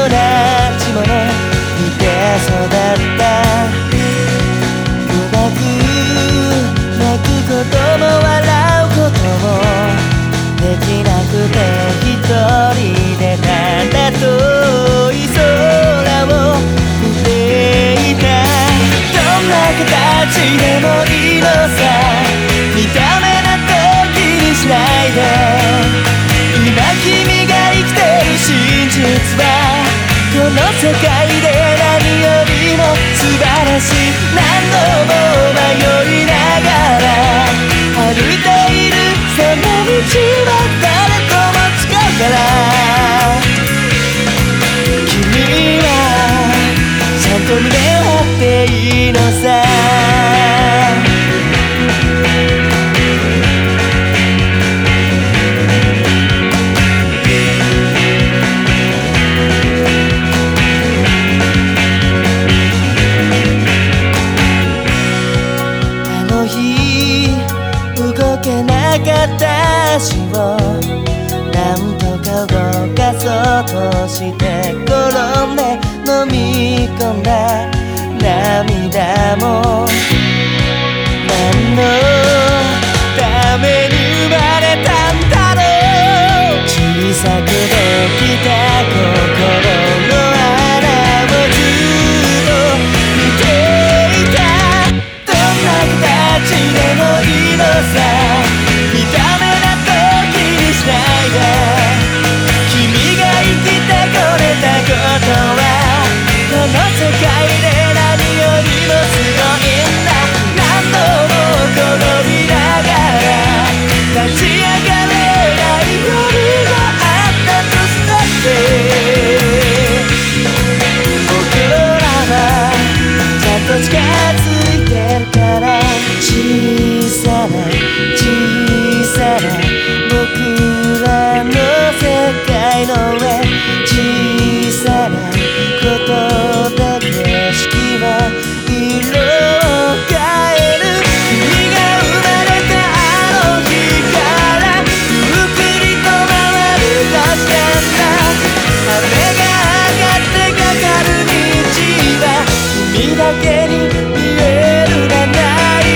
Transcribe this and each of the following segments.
じもの見て育ったうまく泣くことも笑うこともできなくて一人でただ遠い空を見ていたどんな形でもいいのさ見た目なんて気にしないで今君が生きてる真実はこの世界で何よりも素晴らしい何度も迷いながら歩いているその道は誰とも違うから君はちゃんと胸を張っていいのさ動けなかった足をなんとか動かそうとして転んで飲み込んだ涙も何のために生まれたんだろう小さくできた心の穴をずっと見ていたどんな形でもいいのさ見た目なんて気にしないで君が生きてこれたことはこの世界で何よりもすごいんだ何度も転びながら立ち上がれない夜があったとしたって僕らはちゃんと近づいてるから小さな小さな僕らの世界の上小さなことだけ景色は色を変える君が生まれたあの日からゆっくりと回るとしたんだ雨が上がってかかる道は君だけに見えるなない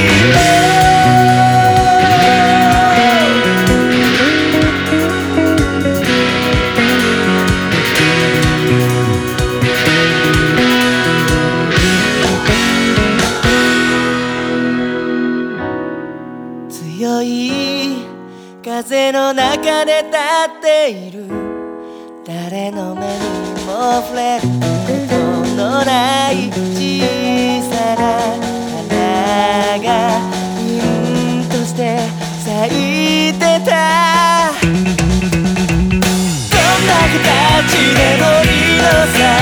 強い風の中で立っている誰の目にも触れることのない小さな花が凛として咲いてたどんな形でもいいのさ